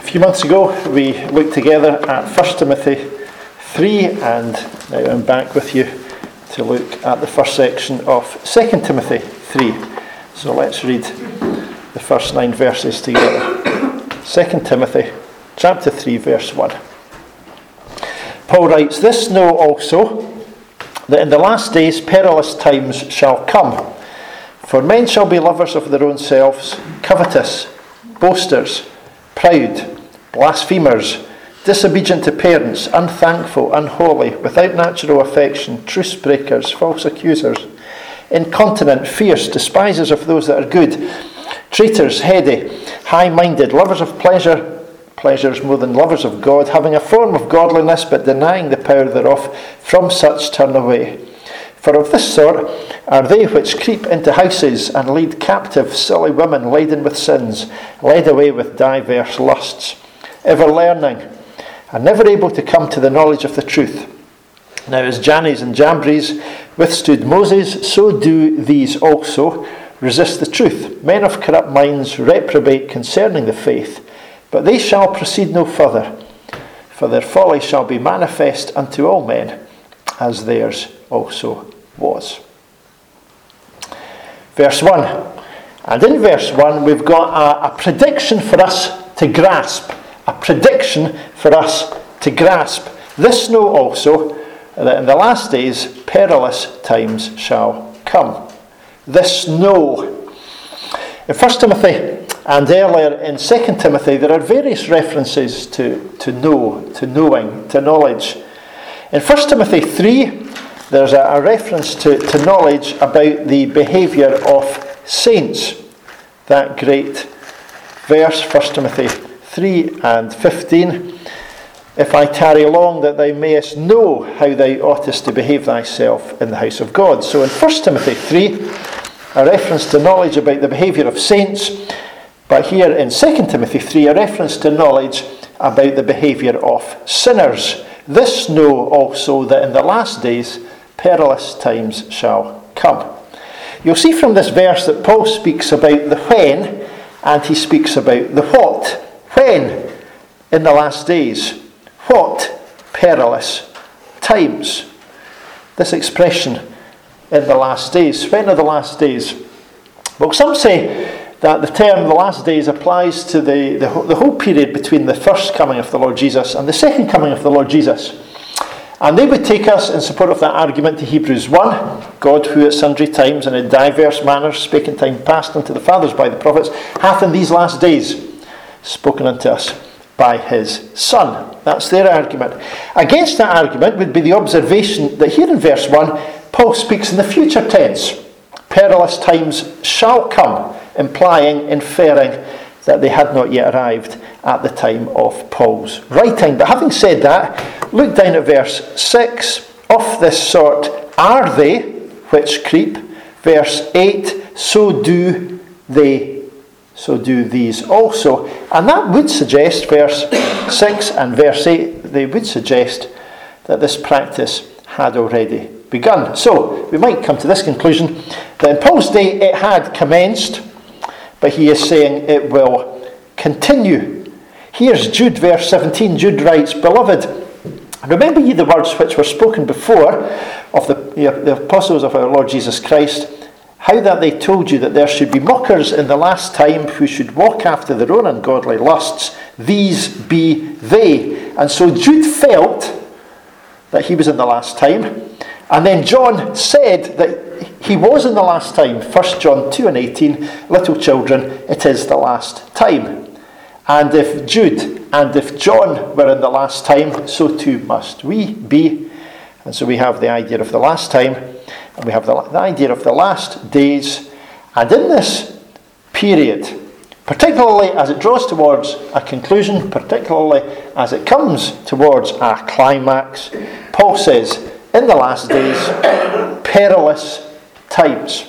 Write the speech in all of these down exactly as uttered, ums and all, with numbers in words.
few months ago we looked together at First Timothy three, and now I'm back with you to look at the first section of Second Timothy three. So let's read the first nine verses together. Second Timothy chapter three, verse one. Paul writes, "This know also, that in the last days perilous times shall come. For men shall be lovers of their own selves, covetous, boasters, proud, blasphemers, disobedient to parents, unthankful, unholy, without natural affection, truce breakers, false accusers, incontinent, fierce, despisers of those that are good, traitors, heady, high-minded, lovers of pleasure, pleasures more than lovers of God, having a form of godliness, but denying the power thereof. From such turn away. For of this sort are they which creep into houses and lead captive silly women laden with sins, led away with diverse lusts, ever learning, and never able to come to the knowledge of the truth. Now as Jannes and Jambres withstood Moses, so do these also resist the truth. Men of corrupt minds reprobate concerning the faith, but they shall proceed no further, for their folly shall be manifest unto all men, as theirs also was." Verse one. And in verse one we've got a, a prediction for us to grasp. A prediction for us to grasp. "This know also, that in the last days perilous times shall come." This know. In First Timothy and earlier in Second Timothy there are various references to, to know, to knowing, to knowledge. In First Timothy three there's a, a reference to, to knowledge about the behaviour of saints. That great verse, First Timothy three and fifteen. "If I tarry long, that thou mayest know how thou oughtest to behave thyself in the house of God." So in First Timothy three, a reference to knowledge about the behaviour of saints. But here in Second Timothy three, a reference to knowledge about the behaviour of sinners. "This know also, that in the last days perilous times shall come." You'll see from this verse that Paul speaks about the when, and he speaks about the what. When? In the last days. What? Perilous times. This expression, in the last days. When are the last days? Well, some say that the term the last days applies to the, the, the whole period between the first coming of the Lord Jesus and the second coming of the Lord Jesus. And they would take us, in support of that argument, to Hebrews one. "God, who at sundry times and in diverse manners spake in time past unto the fathers by the prophets, hath in these last days spoken unto us by his Son." That's their argument. Against that argument would be the observation that here in verse one, Paul speaks in the future tense. Perilous times shall come, implying, inferring that they had not yet arrived at the time of Paul's writing. But having said that, look down at verse six. "Of this sort are they which creep." Verse eight, "So do they, so do these also." And that would suggest, verse six and verse eight, they would suggest that this practice had already begun. So, we might come to this conclusion, that in Paul's day it had commenced, but he is saying it will continue. Here's Jude, verse seventeen. Jude writes, "Beloved, remember ye the words which were spoken before of the, the apostles of our Lord Jesus Christ, how that they told you that there should be mockers in the last time, who should walk after their own ungodly lusts. These be they." And so Jude felt that he was in the last time. And then John said that he was in the last time. First John two and eighteen, "Little children, it is the last time." And if Jude and if John were in the last time, so too must we be. And so we have the idea of the last time, and we have the, the idea of the last days. And in this period, particularly as it draws towards a conclusion, particularly as it comes towards a climax, Paul says, in the last days, perilous times.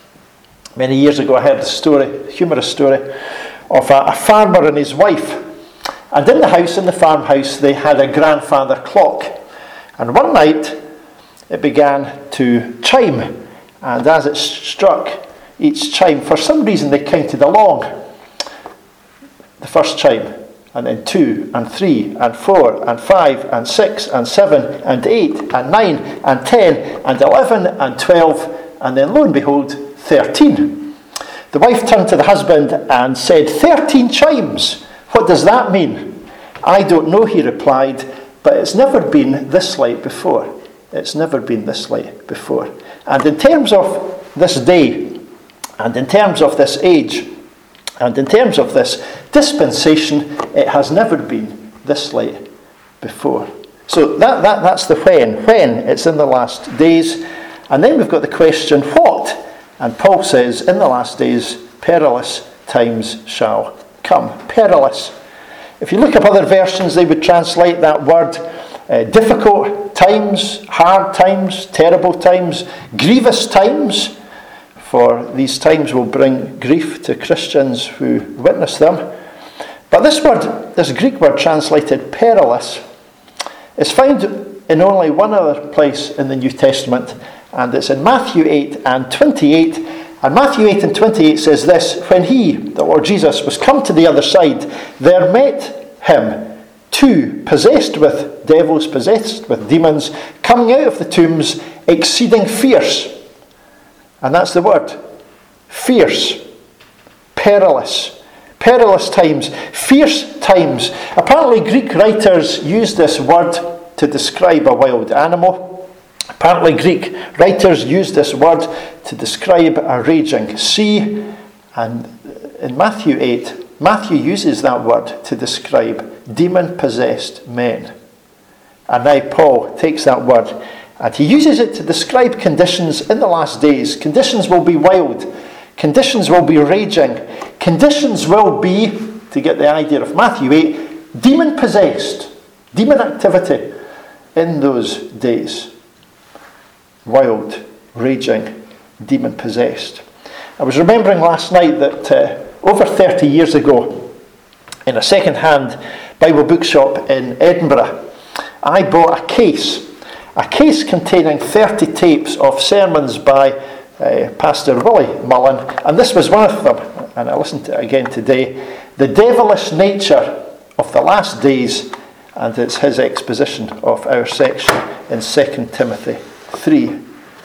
Many years ago I heard a story, a humorous story, of a, a farmer and his wife. And in the house, in the farmhouse, they had a grandfather clock. And one night, it began to chime. And as it struck each chime, for some reason they counted along. The first chime, and then two, and three, and four, and five, and six, and seven, and eight, and nine, and ten, and eleven, and twelve, and then lo and behold, thirteen. The wife turned to the husband and said, thirteen chimes. What does that mean? I don't know, he replied, but it's never been this late before. It's never been this late before. And in terms of this day, and in terms of this age, and in terms of this dispensation, it has never been this late before. So that, that that's the when. When? It's in the last days. And then we've got the question, what? And Paul says, in the last days, perilous times shall come. Perilous. If you look up other versions, they would translate that word uh, difficult times, hard times, terrible times, grievous times, for these times will bring grief to Christians who witness them. But this word, this Greek word translated perilous, is found in only one other place in the New Testament, and it's in Matthew eight and twenty-eight. And Matthew eight and twenty-eight says this, when he, the Lord Jesus, was come to the other side, there met him two possessed with devils, possessed with demons, coming out of the tombs, exceeding fierce. And that's the word. Fierce. Perilous. Perilous times. Fierce times. Apparently Greek writers use this word to describe a wild animal. Apparently Greek writers use this word to describe a raging sea. And in Matthew eight, Matthew uses that word to describe demon-possessed men. And now Paul takes that word and he uses it to describe conditions in the last days. Conditions will be wild. Conditions will be raging. Conditions will be, to get the idea of Matthew eight, demon-possessed. Demon activity in those days. Wild, raging, demon-possessed. I was remembering last night that uh, over thirty years ago, in a second-hand Bible bookshop in Edinburgh, I bought a case. A case containing thirty tapes of sermons by uh, Pastor Willie Mullen, and this was one of them, and I listened to it again today, The Devilish Nature of the Last Days, and it's his exposition of our section in Second Timothy three.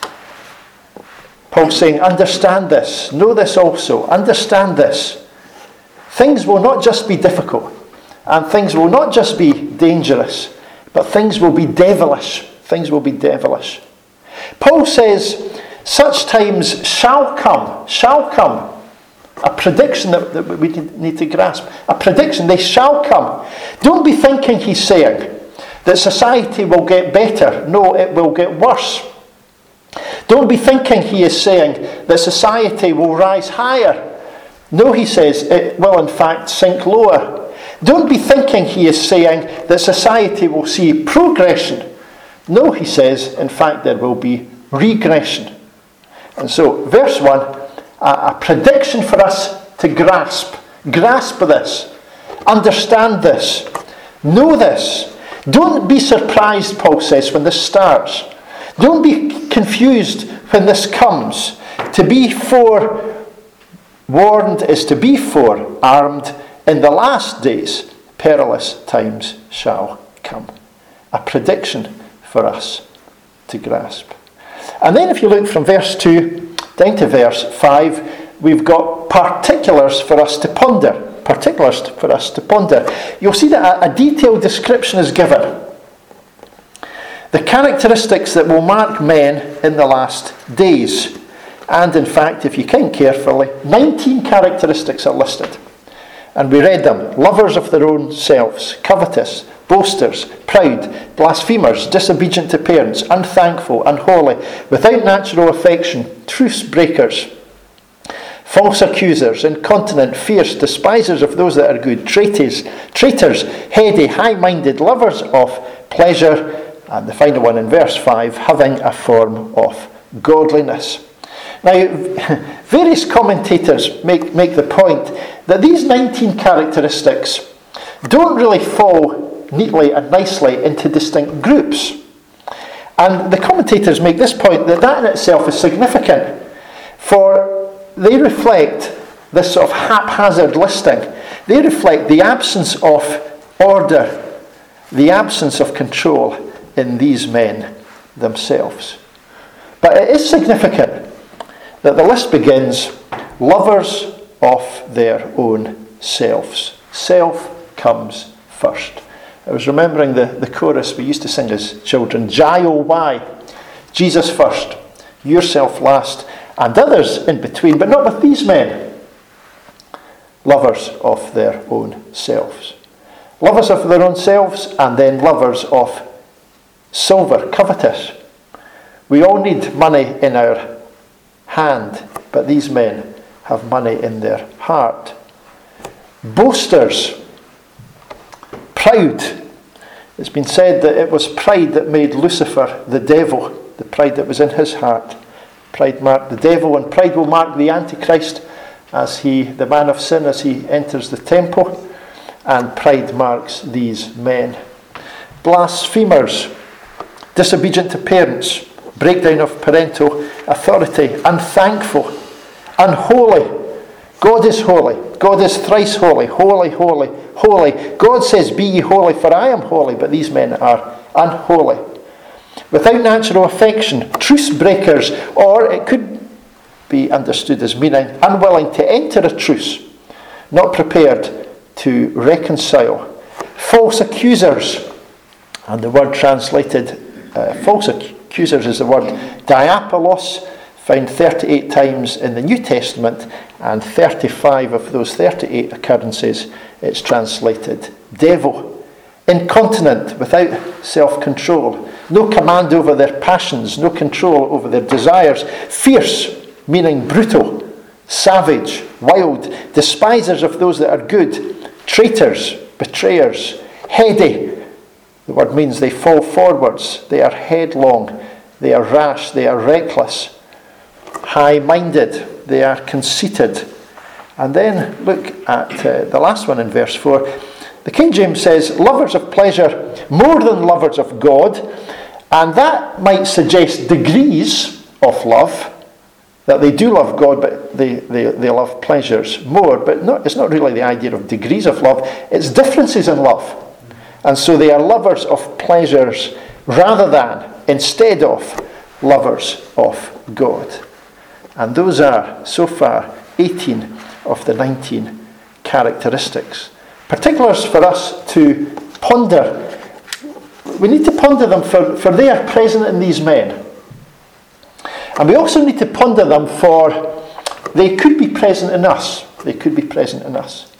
Paul's saying, understand this, know this also, understand this. Things will not just be difficult, and things will not just be dangerous, but things will be devilish. Things will be devilish. Paul says, such times shall come, shall come. A prediction that, that we need to grasp. A prediction, they shall come. Don't be thinking, he's saying, that society will get better. No, it will get worse. Don't be thinking, he is saying, that society will rise higher. No, he says, it will in fact sink lower. Don't be thinking, he is saying, that society will see progression. No, he says, in fact, there will be regression. And so, verse one, a, a prediction for us to grasp. Grasp this. Understand this. Know this. Don't be surprised, Paul says, when this starts. Don't be confused when this comes. To be forewarned is to be forearmed. In the last days, perilous times shall come. A prediction for us to grasp. And then if you look from verse two down to verse five, we've got particulars for us to ponder. Particulars for us to ponder. You'll see that a, a detailed description is given. The characteristics that will mark men in the last days. And in fact, if you count carefully, nineteen characteristics are listed. And we read them. Lovers of their own selves, covetous, boasters, proud, blasphemers, disobedient to parents, unthankful, unholy, without natural affection, truce breakers, false accusers, incontinent, fierce, despisers of those that are good, traitors, traitors, heady, high-minded, lovers of pleasure, and the final one in verse five, having a form of godliness. Now, various commentators make, make the point that these nineteen characteristics don't really fall neatly and nicely into distinct groups. And the commentators make this point that that in itself is significant, for they reflect this sort of haphazard listing. They reflect the absence of order, the absence of control in these men themselves. But it is significant that the list begins, lovers of their own selves. Self comes first. I was remembering the, the chorus we used to sing as children, Jai O why, Jesus first, yourself last, and others in between, but not with these men. Lovers of their own selves. Lovers of their own selves, and then lovers of silver, covetous. We all need money in our hand, but these men have money in their heart. Boasters, proud. It's been said that it was pride that made Lucifer the devil, the pride that was in his heart. Pride marked the devil, and pride will mark the Antichrist as he, the man of sin, as he enters the temple, and pride marks these men. Blasphemers, disobedient to parents, breakdown of parental authority, unthankful, unholy. God is holy. God is thrice holy. Holy, holy, holy. God says, be ye holy, for I am holy. But these men are unholy. Without natural affection, truce breakers, or it could be understood as meaning unwilling to enter a truce, not prepared to reconcile. False accusers, and the word translated uh, false accusers is the word diapolos, found thirty-eight times in the New Testament, and thirty-five of those thirty-eight occurrences it's translated devil. Incontinent, without self-control, no command over their passions, no control over their desires. Fierce, meaning brutal, savage, wild, despisers of those that are good, traitors, betrayers, heady. The word means they fall forwards, they are headlong, they are rash, they are reckless, high-minded, they are conceited. And then look at uh, the last one in verse four. The King James says, lovers of pleasure more than lovers of God, and that might suggest degrees of love, that they do love God, but they, they, they love pleasures more. But not, it's not really the idea of degrees of love, it's differences in love. And so they are lovers of pleasures rather than, instead of, lovers of God. And those are, so far, eighteen of the nineteen characteristics. Particulars for us to ponder. We need to ponder them for, for they are present in these men. And we also need to ponder them for they could be present in us. They could be present in us.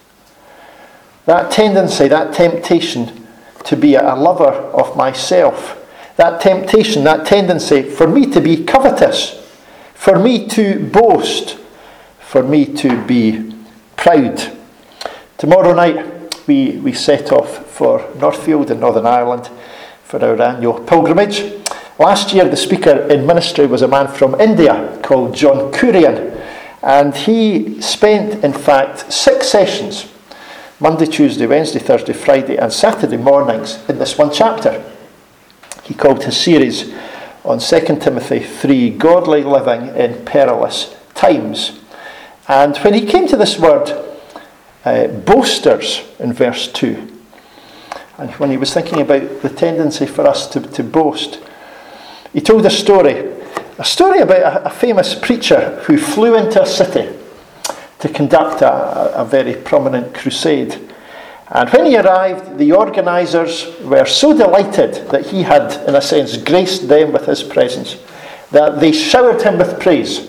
That tendency, that temptation to be a lover of myself, that temptation, that tendency for me to be covetous, for me to boast, for me to be proud. Tomorrow night we, we set off for Northfield in Northern Ireland for our annual pilgrimage. Last year the speaker in ministry was a man from India called John Kurian, and he spent in fact six sessions, Monday, Tuesday, Wednesday, Thursday, Friday and Saturday mornings in this one chapter. He called his series on Second Timothy three, Godly Living in Perilous Times. And when he came to this word, uh, boasters, in verse two, and when he was thinking about the tendency for us to, to boast, he told a story, a story about a, a famous preacher who flew into a city to conduct a, a very prominent crusade. And when he arrived, the organisers were so delighted that he had, in a sense, graced them with his presence, that they showered him with praise.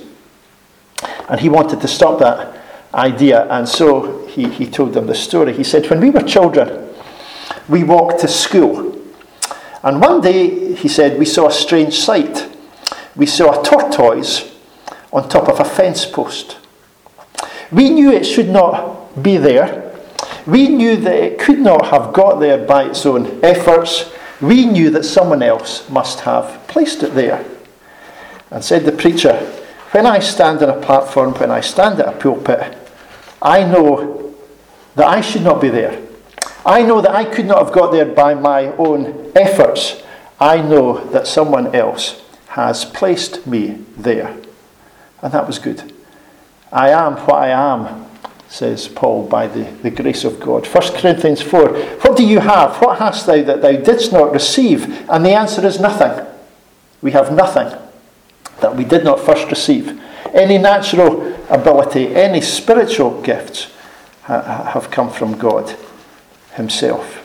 And he wanted to stop that idea, and so he, he told them the story. He said, when we were children, we walked to school. And one day, he said, we saw a strange sight. We saw a tortoise on top of a fence post. We knew it should not be there. We knew that it could not have got there by its own efforts. We knew that someone else must have placed it there. And said the preacher, when I stand on a platform, when I stand at a pulpit, I know that I should not be there. I know that I could not have got there by my own efforts. I know that someone else has placed me there. And that was good. I am what I am, says Paul, by the, the grace of God. First Corinthians four, what do you have? What hast thou that thou didst not receive? And the answer is nothing. We have nothing that we did not first receive. Any natural ability, any spiritual gifts ha- have come from God himself.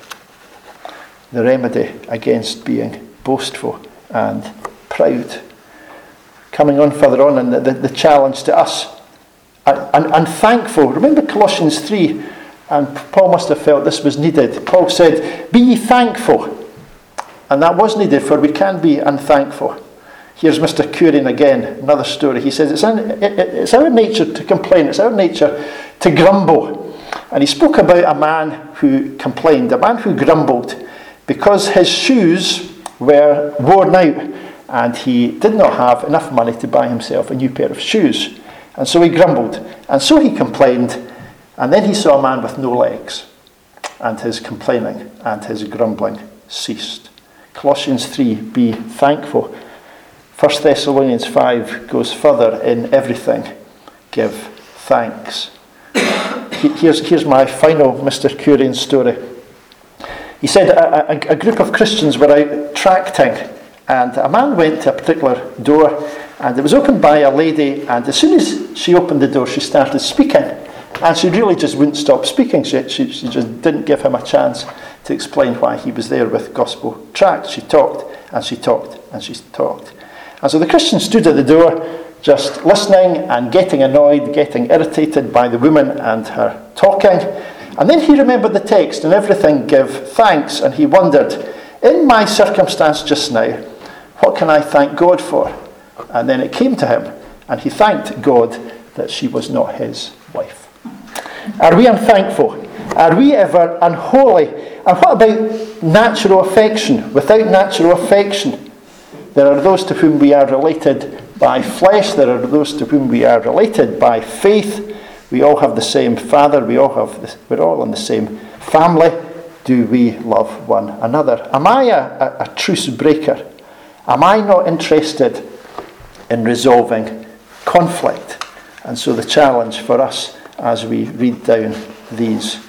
The remedy against being boastful and proud. Coming on further on, and the, the, the challenge to us, and, and thankful. Remember Colossians three, and Paul must have felt this was needed. Paul said, be ye thankful. And that was needed, for we can be unthankful. Here's Mister Curran again, another story. He says, it's, in, it, it's our nature to complain, it's our nature to grumble. And he spoke about a man who complained, a man who grumbled, because his shoes were worn out, and he did not have enough money to buy himself a new pair of shoes. And so he grumbled, and so he complained, and then he saw a man with no legs, and his complaining and his grumbling ceased. Colossians three, be thankful. First Thessalonians five goes further, in everything give thanks. Here's, here's my final Mister Curran story. He said a, a, a group of Christians were out tracting, and a man went to a particular door, and it was opened by a lady, and as soon as she opened the door, she started speaking. And she really just wouldn't stop speaking. She, she, she just didn't give him a chance to explain why he was there with gospel tracts. She talked, and she talked, and she talked. And so the Christian stood at the door, just listening and getting annoyed, getting irritated by the woman and her talking. And then he remembered the text, and everything give thanks, and he wondered, in my circumstance just now, what can I thank God for? And then it came to him, and he thanked God that she was not his wife. Are we unthankful? Are we ever unholy? And what about natural affection? Without natural affection, there are those to whom we are related by flesh. There are those to whom we are related by faith. We all have the same father. We all have this, we're all in the same family. Do we love one another? Am I a, a, a truce breaker? Am I not interested in resolving conflict? And so the challenge for us as we read down these,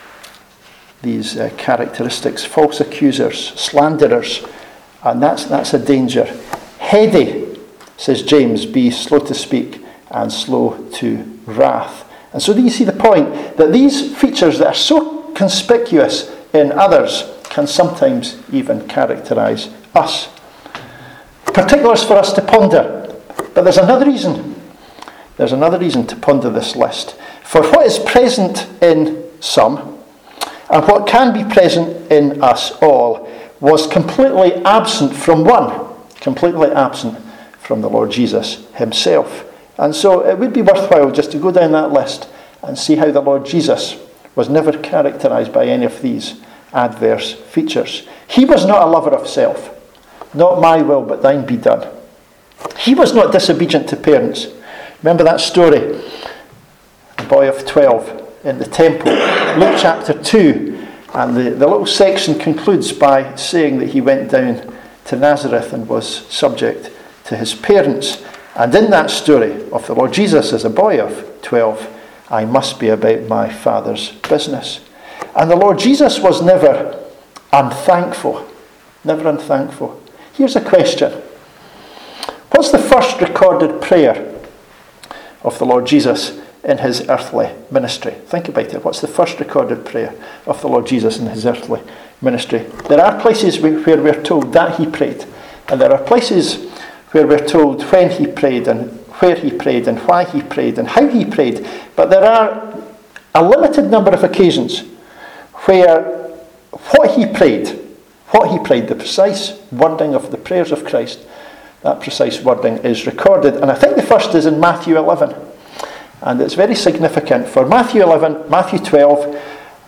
these uh, characteristics, false accusers, slanderers, and that's, that's a danger. Heady, says James, be slow to speak and slow to wrath. And so do you see the point? That these features that are so conspicuous in others can sometimes even characterize us. Particulars for us to ponder. But there's another reason. There's another reason to ponder this list. For what is present in some, and what can be present in us all, was completely absent from one. Completely absent from the Lord Jesus himself. And so it would be worthwhile just to go down that list and see how the Lord Jesus was never characterized by any of these adverse features. He was not a lover of self. Not my will, but thine be done. He was not disobedient to parents. Remember that story? The boy of twelve in the temple. Luke chapter two. And the, the little section concludes by saying that he went down to Nazareth and was subject to his parents. And in that story of the Lord Jesus as a boy of twelve, I must be about my Father's business. And the Lord Jesus was never unthankful. Never unthankful. Here's a question. What's the first recorded prayer of the Lord Jesus in his earthly ministry? Think about it. What's the first recorded prayer of the Lord Jesus in his earthly ministry? There are places where we're told that he prayed. And there are places where we're told when he prayed and where he prayed and why he prayed and how he prayed. But there are a limited number of occasions where what he prayed, what he prayed, the precise wording of the prayers of Christ, that precise wording is recorded. And I think the first is in Matthew eleven. And it's very significant. For Matthew eleven, Matthew twelve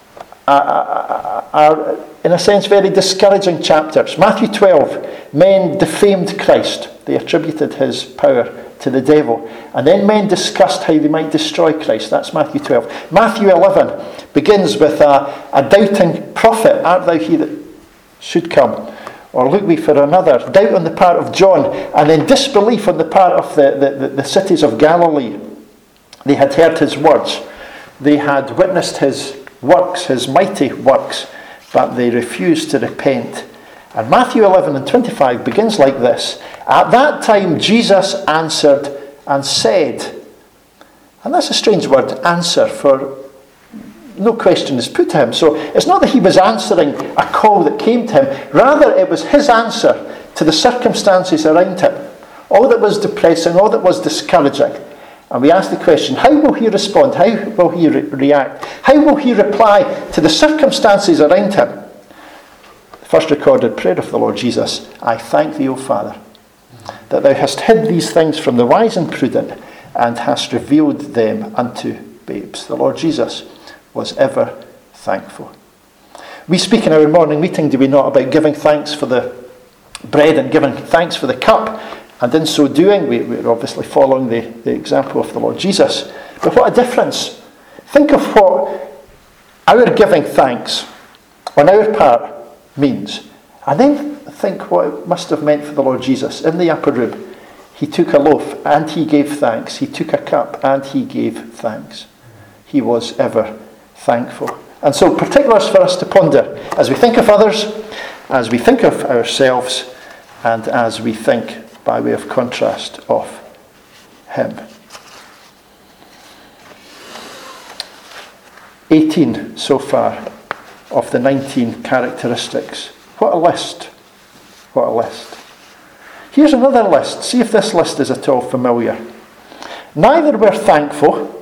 are, are in a sense very discouraging chapters. Matthew twelve, men defamed Christ. They attributed his power to the devil. And then men discussed how they might destroy Christ. That's Matthew twelve. Matthew eleven begins with a, a doubting prophet. Art thou he that should come? Or look we for another. Doubt on the part of John. And then disbelief on the part of the, the, the, the cities of Galilee. They had heard his words. They had witnessed his works, his mighty works, but they refused to repent. And Matthew eleven and twenty-five begins like this. At that time Jesus answered and said, and that's a strange word, answer, for no question is put to him. So it's not that he was answering a call that came to him. Rather, it was his answer to the circumstances around him. All that was depressing, all that was discouraging. And we ask the question, how will he respond? How will he re- react? How will he reply to the circumstances around him? The first recorded prayer of the Lord Jesus, I thank thee, O Father, that thou hast hid these things from the wise and prudent, and hast revealed them unto babes. The Lord Jesus was ever thankful. We speak in our morning meeting, do we not, about giving thanks for the bread and giving thanks for the cup. And in so doing, we, we're obviously following the, the example of the Lord Jesus. But what a difference. Think of what our giving thanks on our part means. And then think what it must have meant for the Lord Jesus. In the upper room, he took a loaf and he gave thanks. He took a cup and he gave thanks. He was ever thankful. And so particulars for us to ponder as we think of others, as we think of ourselves, and as we think, by way of contrast, of him. eighteen so far of the nineteen characteristics. What a list. What a list. Here's another list. See if this list is at all familiar. Neither were thankful,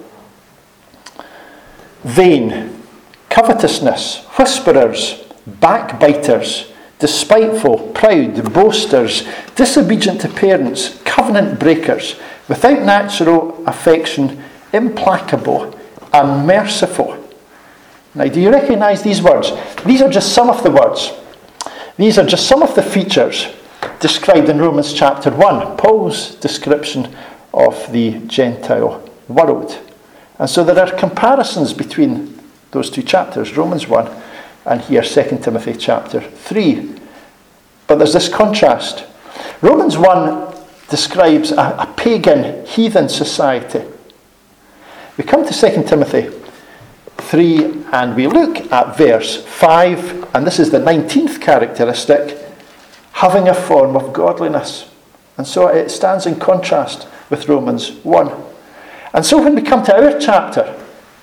vain, covetousness, whisperers, backbiters, despiteful, proud, boasters, disobedient to parents, covenant breakers, without natural affection, implacable, unmerciful. Now, do you recognise these words? These are just some of the words. These are just some of the features described in Romans chapter one, Paul's description of the Gentile world. And so there are comparisons between those two chapters, Romans one and here Second Timothy chapter three. But there's this contrast. Romans one describes a, a pagan, heathen society. We come to Second Timothy three and we look at verse five, and this is the nineteenth characteristic, having a form of godliness. And so it stands in contrast with Romans one. And so when we come to our chapter,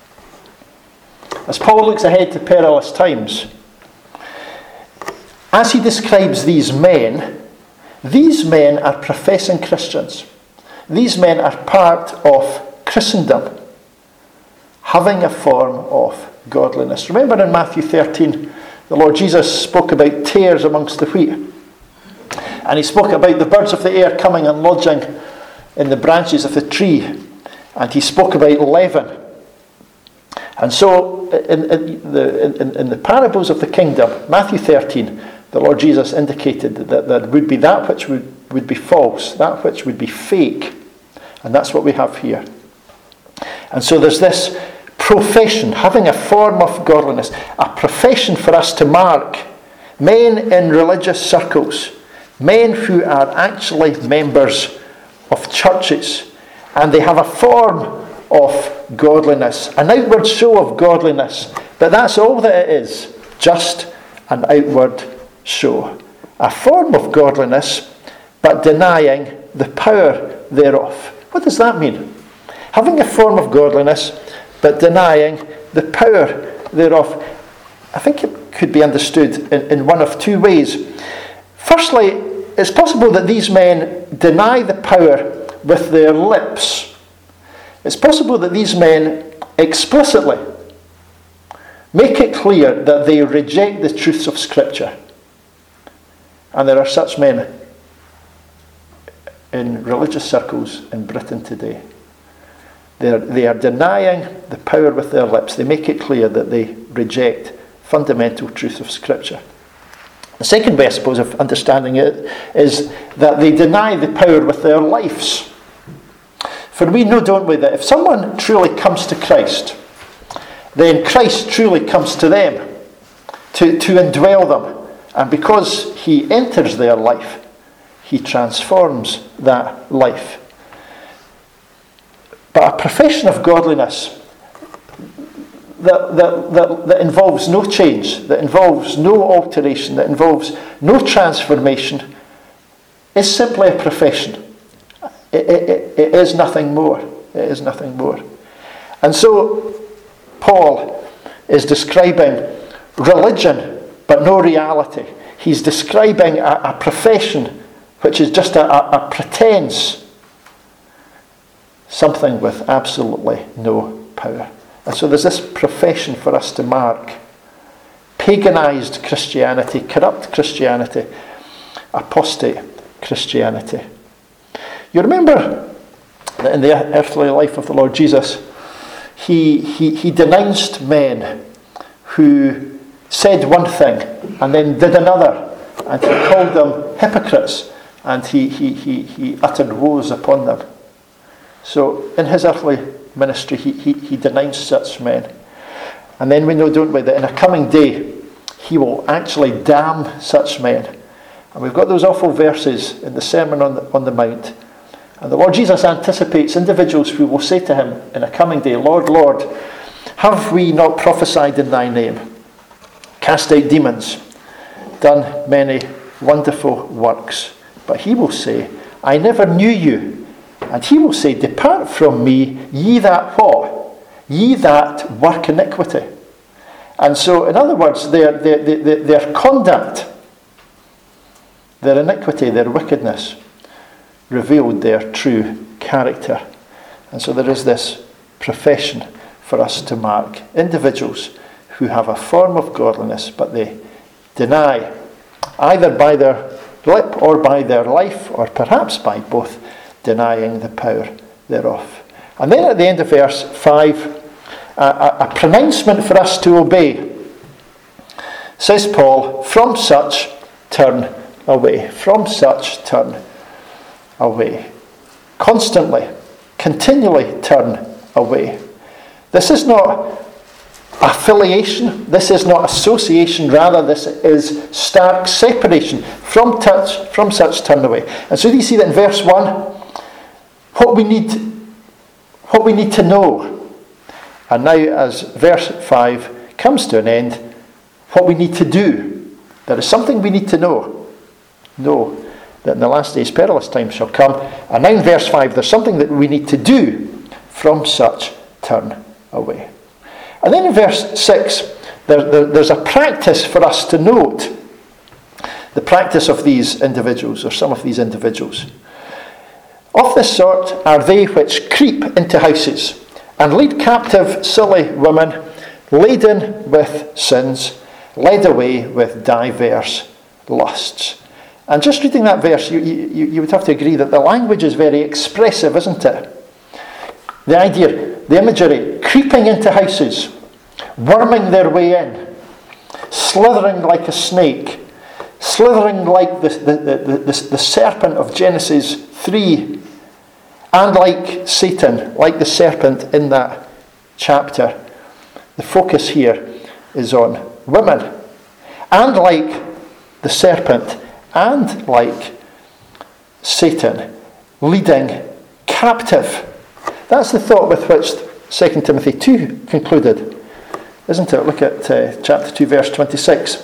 as Paul looks ahead to perilous times, as he describes these men, these men are professing Christians. These men are part of Christendom, having a form of godliness. Remember in Matthew thirteen, the Lord Jesus spoke about tares amongst the wheat. And he spoke about the birds of the air coming and lodging in the branches of the tree. And he spoke about leaven. And so in, in, the, in, in the parables of the kingdom, Matthew thirteen, the Lord Jesus indicated that there would be that which would, would be false, that which would be fake. And that's what we have here. And so there's this profession, having a form of godliness, a profession for us to mark. Men in religious circles, men who are actually members of churches, and they have a form of godliness, an outward show of godliness, but that's all that it is, just an outward show. A form of godliness, but denying the power thereof. What does that mean? Having a form of godliness, but denying the power thereof. I think it could be understood in, in one of two ways. Firstly, it's possible that these men deny the power with their lips. It's possible that these men explicitly make it clear that they reject the truths of Scripture. And there are such men in religious circles in Britain today. They're, they are denying the power with their lips. They make it clear that they reject fundamental truth of Scripture. The second way, I suppose, of understanding it is that they deny the power with their lives. For we know, don't we, that if someone truly comes to Christ, then Christ truly comes to them, to, to indwell them. And because he enters their life, he transforms that life. But a profession of godliness, that, that, that, that involves no change, that involves no alteration, that involves no transformation, is simply a profession. It, it, it is nothing more. It is nothing more. And so, Paul is describing religion, but no reality. He's describing a, a profession which is just a, a, a pretense, something with absolutely no power. And so there's this profession for us to mark. Paganized Christianity, corrupt Christianity, apostate Christianity. You remember that in the earthly life of the Lord Jesus, he, he, he denounced men who said one thing and then did another, and he called them hypocrites, and he, he, he, he uttered woes upon them. So in his earthly ministry, he, he, he denounced such men. And then we know, don't we, that in a coming day, he will actually damn such men. And we've got those awful verses in the Sermon on the, on the Mount. And the Lord Jesus anticipates individuals who will say to him in a coming day, Lord, Lord, have we not prophesied in thy name, cast out demons, done many wonderful works? But he will say, I never knew you. And he will say, depart from me, ye that what? Ye that work iniquity. And so, in other words, their, their, their, their conduct, their iniquity, their wickedness, revealed their true character. And so there is this profession for us to mark. Individuals who have a form of godliness, but they deny, either by their lip or by their life, or perhaps by both, denying the power thereof. And then at the end of verse five, a, a, a pronouncement for us to obey. Says Paul, from such turn away. From such turn away. Constantly, continually turn away. This is not affiliation, this is not association, rather this is stark separation. From touch, from such turn away. And so do you see that in verse one? What we need, what we need to know. And now as verse five comes to an end, what we need to do. There is something we need to know. Know that in the last days perilous times shall come. And now in verse five, there's something that we need to do. From such turn away. And then in verse six, there, there, there's a practice for us to note. The practice of these individuals, or some of these individuals. Of this sort are they which creep into houses, and lead captive silly women, laden with sins, led away with diverse lusts. And just reading that verse, you, you, you would have to agree that the language is very expressive, isn't it? The idea, the imagery, creeping into houses, worming their way in, slithering like a snake, slithering like the, the, the, the, the serpent of Genesis three, and like Satan, like the serpent in that chapter. The focus here is on women. And like the serpent, and like Satan, leading captive. That's the thought with which Second Timothy two concluded, isn't it? Look at uh, chapter two, verse twenty-six.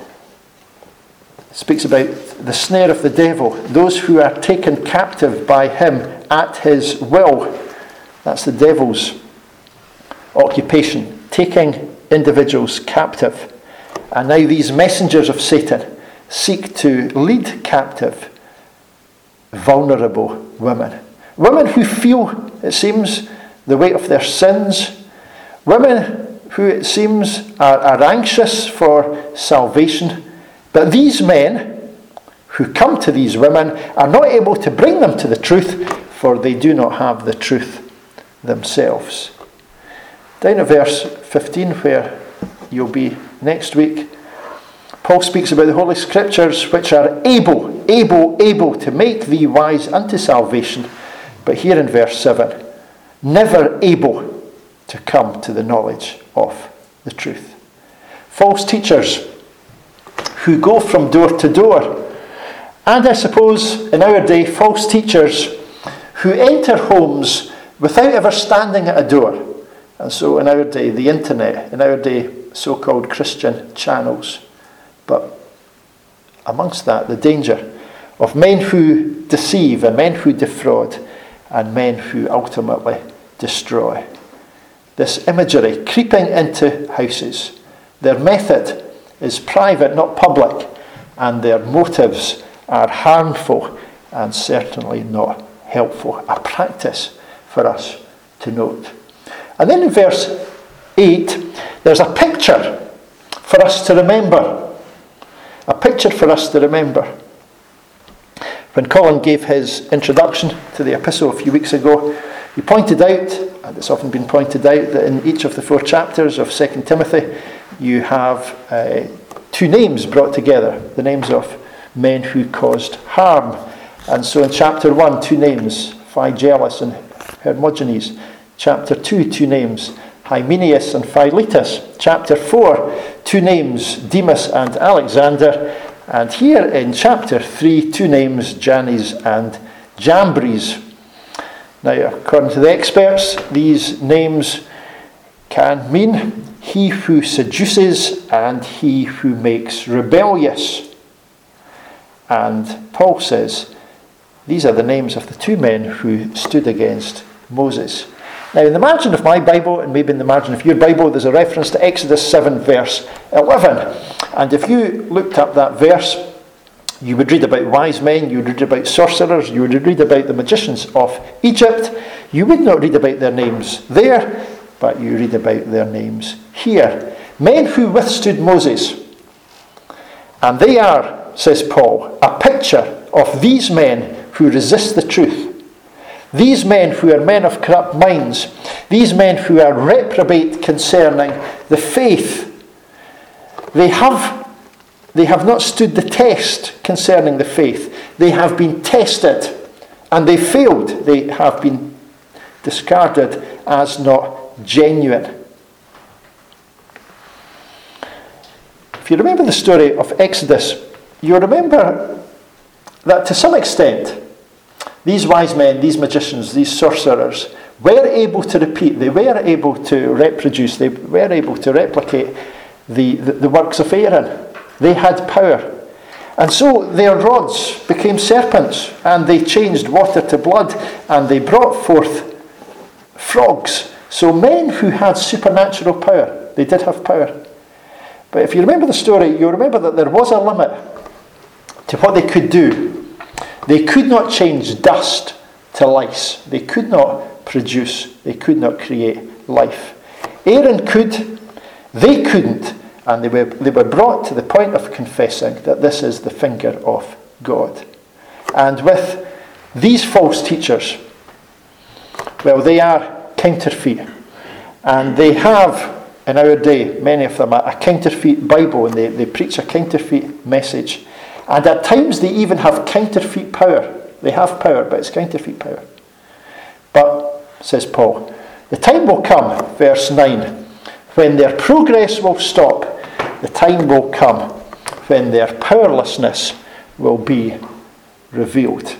It speaks about the snare of the devil, those who are taken captive by him at his will. That's the devil's occupation, taking individuals captive. And now these messengers of Satan seek to lead captive vulnerable women. Women who feel, it seems, the weight of their sins. Women who, it seems, are, are anxious for salvation. But these men who come to these women are not able to bring them to the truth, for they do not have the truth themselves. Down at verse fifteen, where you'll be next week, Paul speaks about the Holy Scriptures, which are able, able, able to make thee wise unto salvation. But here in verse seven, never able to come to the knowledge of the truth. False teachers who go from door to door. And I suppose in our day, false teachers who enter homes without ever standing at a door And so in our day, the internet, in our day, so-called Christian channels. But amongst that, the danger of men who deceive and men who defraud and men who ultimately destroy. This imagery creeping into houses. Their method is private, not public, and their motives are harmful and certainly not helpful. A practice for us to note. And then in verse eight, there's a picture for us to remember. A picture for us to remember. When Colin gave his introduction to the epistle a few weeks ago, he pointed out, and it's often been pointed out, that in each of the four chapters of Second Timothy, you have uh, two names brought together, the names of men who caused harm. And so in chapter one, two names, Phygellus and Hermogenes. Chapter two, two names, Hymenaeus and Philetus. Chapter four, two names, Demas and Alexander. And here in chapter three, two names, Jannes and Jambres. Now, according to the experts, these names can mean he who seduces and he who makes rebellious. And Paul says, these are the names of the two men who stood against Moses. Now, in the margin of my Bible, and maybe in the margin of your Bible, there's a reference to Exodus seven, verse eleven. And if you looked up that verse, you would read about wise men, you would read about sorcerers, you would read about the magicians of Egypt. You would not read about their names there, but you read about their names here. Men who withstood Moses. And they are, says Paul, a picture of these men who resist the truth. These men who are men of corrupt minds, these men who are reprobate concerning the faith, they have, they have not stood the test concerning the faith. They have been tested and they failed. They have been discarded as not genuine. If you remember the story of Exodus, you remember that to some extent, these wise men, these magicians, these sorcerers were able to repeat, they were able to reproduce, they were able to replicate the, the, the works of Aaron. They had power. And so their rods became serpents, and they changed water to blood, and they brought forth frogs. So men who had supernatural power, they did have power. But if you remember the story, you'll remember that there was a limit to what they could do. They could not change dust to lice. They could not produce. They could not create life. Aaron could. They couldn't. And they were, they were brought to the point of confessing that this is the finger of God. And with these false teachers, well, they are counterfeit. And they have, in our day, many of them, a counterfeit Bible, and they, they preach a counterfeit message. And at times they even have counterfeit power. They have power, but it's counterfeit power. But, says Paul, the time will come, verse nine, when their progress will stop. The time will come when their powerlessness will be revealed.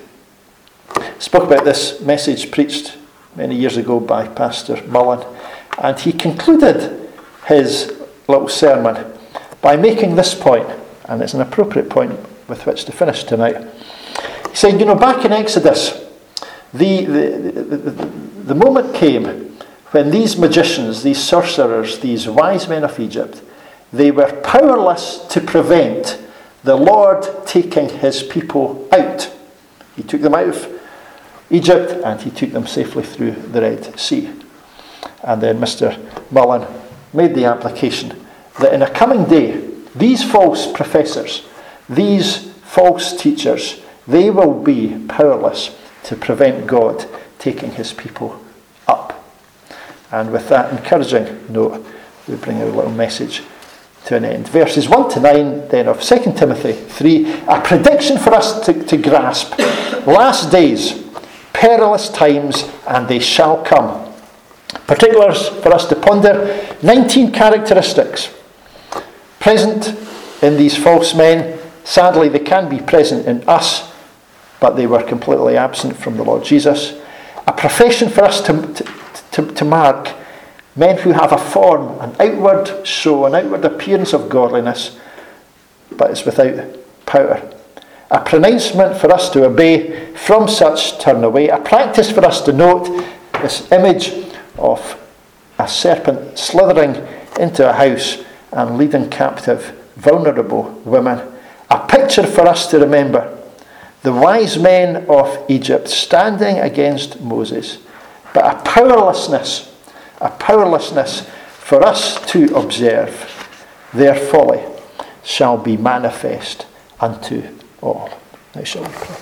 I spoke about this message preached many years ago by Pastor Mullen, and he concluded his little sermon by making this point, and it's an appropriate point with which to finish tonight. He said, you know, back in Exodus, the, the, the, the, the moment came when these magicians, these sorcerers, these wise men of Egypt, they were powerless to prevent the Lord taking his people out. He took them out of Egypt and he took them safely through the Red Sea. And then Mister Mullen made the application that in a coming day, these false professors, these false teachers, they will be powerless to prevent God taking his people up. And with that encouraging note, we bring our little message to an end. Verses one to nine then of Second Timothy three, a prediction for us to, to grasp. Last days, perilous times, and they shall come. Particulars for us to ponder, nineteen characteristics present in these false men. Sadly, they can be present in us, but they were completely absent from the Lord Jesus. A profession for us to, to, to, to mark, Men who have a form, an outward show, an outward appearance of godliness, but is without power. A pronouncement for us to obey, from such turn away. A practice for us to note, this image of a serpent slithering into a house and leading captive vulnerable women. A picture for us to remember. The wise men of Egypt standing against Moses, but a powerlessness, a powerlessness for us to observe. Their folly shall be manifest unto all. Now shall we pray.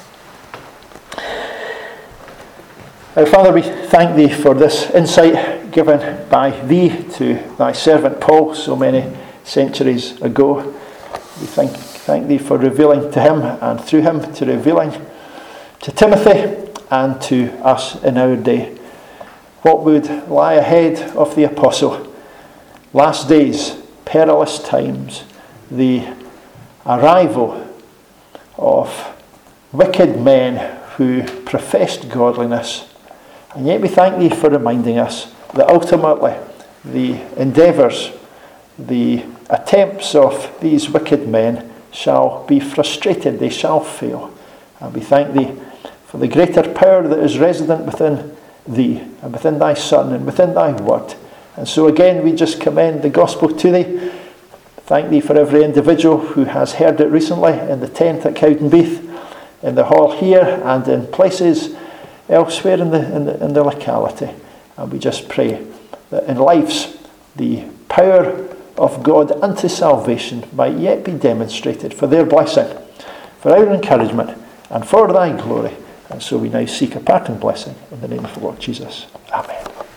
Our Father, we thank Thee for this insight given by Thee to Thy servant Paul so many centuries ago. We thank, thank Thee for revealing to him, and through him to revealing to Timothy and to us in our day what would lie ahead of the apostle. Last days, perilous times, the arrival of wicked men who professed godliness. And yet we thank Thee for reminding us that ultimately the endeavours, the attempts of these wicked men shall be frustrated, they shall fail. And we thank Thee for the greater power that is resident within Thee and within Thy Son and within Thy Word. And so again we just commend the gospel to Thee. Thank Thee for every individual who has heard it recently in the tent at Cowdenbeath, in the hall here, and in places elsewhere in the, in the, in the locality. And we just pray that in lives the power of God unto salvation might yet be demonstrated for their blessing, for our encouragement, and for Thy glory. And so we now seek a parting blessing in the name of the Lord Jesus. Amen.